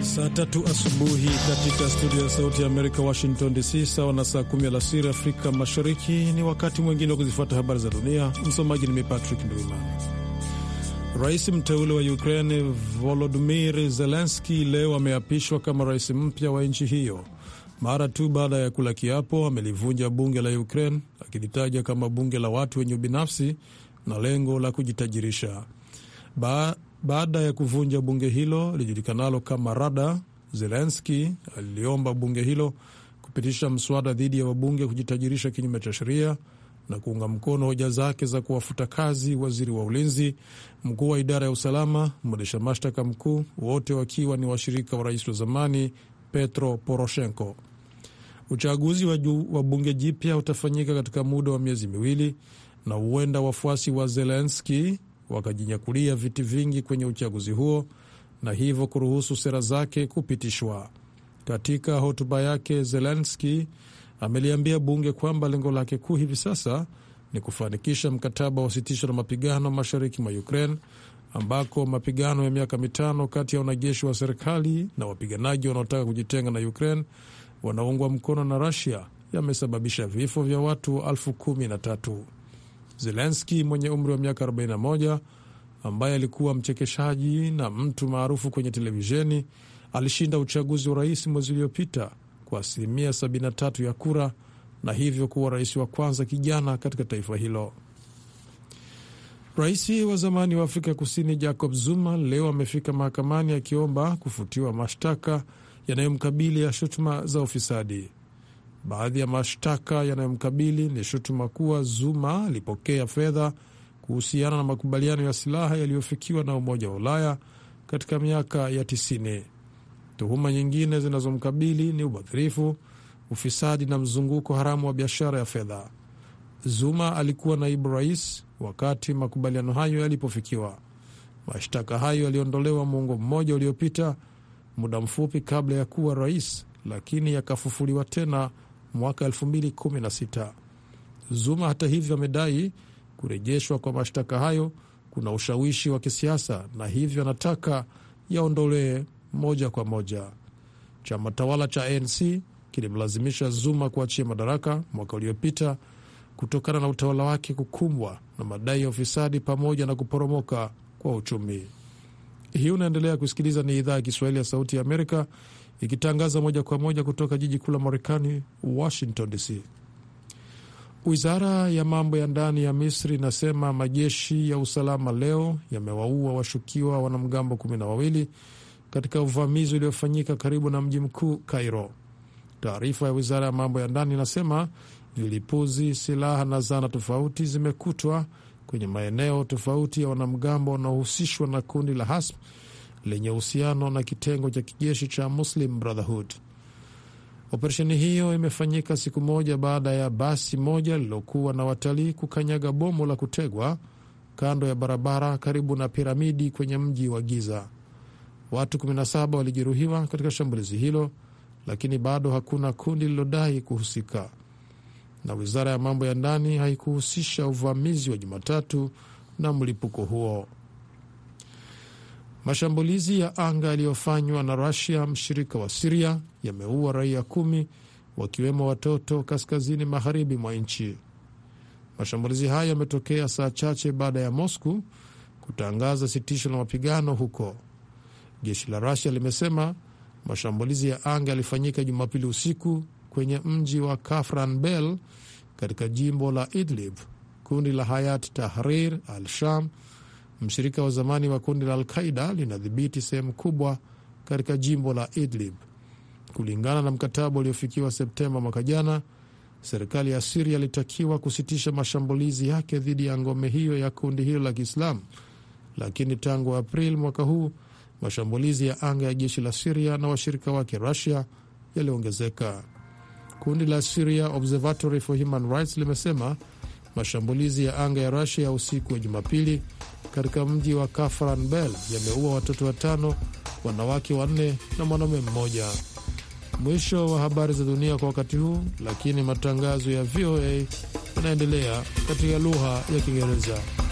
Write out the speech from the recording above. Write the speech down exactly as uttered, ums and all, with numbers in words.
Saa tatu asubuhi katika studio ya Sauti ya Amerika, Washington D C, sawa na saa kumi alasiri Afrika Mashariki. Ni wakati mwingine wa kuzifuata habari za dunia. Msomaji ni Patrick Ndwimana. Rais mteule wa Ukraine Volodymyr Zelensky leo ameapishwa kama rais mpya wa nchi hiyo. Mara tu baada ya kula kiapo, amelivunja bunge la Ukraine, akilitaja kama bunge la watu wenye ubinafsi na lengo la kujitajirisha. Ba Baada ya kuvunja bunge hilo lijulikanalo kama Rada, Zelensky aliomba bunge hilo kupitisha mswada dhidi ya wabunge kujitajirisha kinyume cha sheria na kuunga mkono hoja zake za kuwafuta kazi waziri wa ulinzi, mkuu wa idara ya usalama, mwendesha mashtaka mkuu, wote wakiwa ni washirika wa rais wa zamani Petro Poroshenko. Uchaguzi wa, wa bunge jipya utafanyika katika muda wa miezi miwili na huenda wafuasi wa Zelensky wakajinyakulia viti vingi kwenye uchaguzi huo na hivyo kuruhusu sera zake kupitishwa. Katika hotuba yake, Zelensky ameliambia bunge kwamba lengo lake kuu hivi sasa ni kufanikisha mkataba wa sitisho la mapigano mashariki mwa Ukraine, ambako mapigano ya miaka mitano kati ya wanajeshi wa serikali na wapiganaji wanaotaka kujitenga na Ukraine wanaungwa mkono na Russia yamesababisha vifo vya watu elfu kumi na tatu. Zelensky mwenye umri wa miaka arobaini na moja, ambaye alikuwa mchekeshaji na mtu maarufu kwenye televisheni, alishinda uchaguzi wa rais mwezi uliopita kwa asilimia sabini na tatu ya kura na hivyo kuwa rais wa kwanza kijana katika taifa hilo. Rais wa zamani wa Afrika Kusini Jacob Zuma leo amefika mahakamani akiomba kufutiwa mashtaka yanayomkabili ya shutuma za ufisadi. Baadhi ya mashtaka yanayomkabili ni shutuma kuwa Zuma alipokea fedha kuhusiana na makubaliano ya silaha yaliyofikiwa na Umoja wa Ulaya katika miaka ya tisini. Tuhuma nyingine zinazomkabili ni ubadhirifu, ufisadi na mzunguko haramu wa biashara ya fedha. Zuma alikuwa naibu rais wakati makubaliano hayo yalipofikiwa. Mashtaka hayo yaliondolewa muongo mmoja uliopita, muda mfupi kabla ya kuwa rais, lakini yakafufuliwa tena mwaka elfu mbili kumi na sita. Zuma hata hivyo amedai kurejeshwa kwa mashtaka hayo kuna ushawishi wa kisiasa na hivyo anataka yaondolewe moja kwa moja. Chama tawala cha A N C kilimlazimisha Zuma kuachia madaraka mwaka uliopita kutokana na utawala wake kukumbwa na madai ya ufisadi pamoja na kuporomoka kwa uchumi. Hii unaendelea kusikiliza, ni idhaa ya Kiswahili ya Sauti ya Amerika ikitangaza moja kwa moja kutoka jiji kuu la Marekani, Washington D C. Wizara ya mambo ya ndani ya Misri inasema majeshi ya usalama leo yamewaua washukiwa wanamgambo kumi na wawili katika uvamizi uliofanyika karibu na mji mkuu Cairo. Taarifa ya wizara ya mambo ya ndani inasema vilipuzi, silaha na zana tofauti zimekutwa kwenye maeneo tofauti ya wanamgambo wanaohusishwa na kundi la Hasm lenye uhusiano na kitengo cha kijeshi cha Muslim Brotherhood. Operesheni hiyo imefanyika siku moja baada ya basi moja lilokuwa na watalii kukanyaga bomu la kutegwa kando ya barabara karibu na piramidi kwenye mji wa Giza. Watu kumi na saba walijeruhiwa katika shambulizi hilo, lakini bado hakuna kundi lilodai kuhusika. Na wizara ya mambo ya ndani haikuhusisha uvamizi wa Jumatatu na mlipuko huo. Mashambulizi ya anga yaliyofanywa na Russia, mshirika wa Syria, yameua raia kumi, wakiwemo watoto kaskazini magharibi mwa nchi. Mashambulizi hayo yametokea saa chache baada ya Moscow kutangaza sitisho la mapigano huko. Jeshi la Russia limesema mashambulizi ya anga yalifanyika Jumapili usiku kwenye mji wa Kafran Bel katika jimbo la Idlib. Kundi la Hayat Tahrir al-Sham, mshirika wa zamani wa kundi la Al-Qaida, linadhibiti sehemu kubwa katika jimbo la Idlib. Kulingana na mkataba uliofikiwa Septemba mwaka jana, serikali ya Syria ilitakiwa kusitisha mashambulizi yake dhidi ya ngome hiyo ya kundi hilo la Kiislamu, lakini tangu Aprili mwaka huu mashambulizi ya anga ya jeshi la Syria na washirika wake Russia yaliongezeka. Kundi la Syria Observatory for Human Rights limesema mashambulizi ya anga ya Russia ya usiku wa Jumapili katika mji wa Kafran Bel yameua watoto watano, wanawake wanne na mwanaume mmoja. Mwisho wa habari za dunia kwa wakati huu, lakini matangazo ya V O A yanaendelea katika lugha ya Kiingereza.